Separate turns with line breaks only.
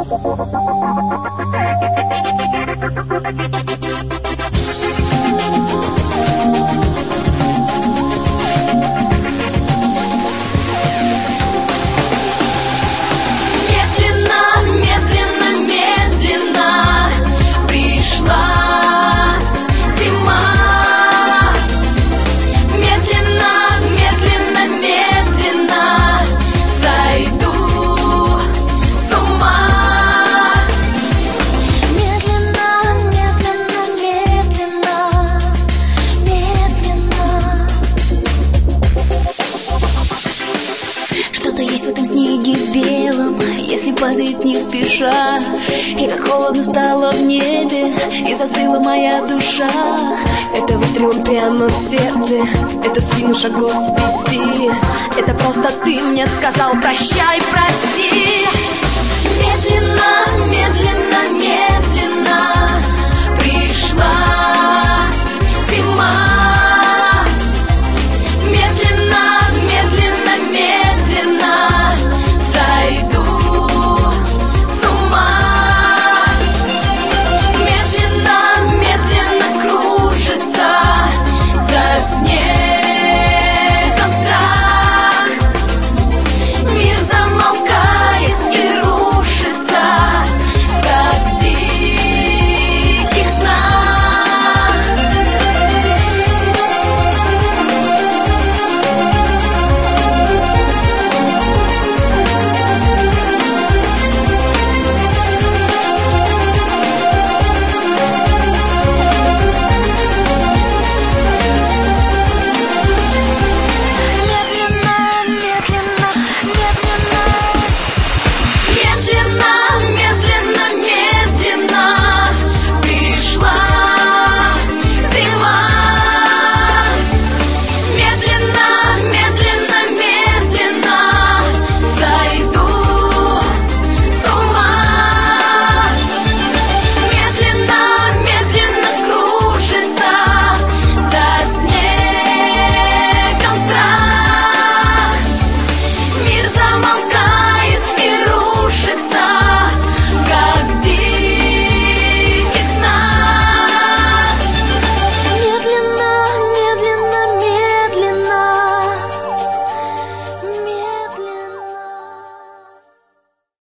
Падает не спеша, и так холодно стало в небе, и застыла моя душа. Это выстрел прямо в сердце, это спину шагов с 5. Это просто ты мне сказал прощай, прости. Медленно, медленно, медленно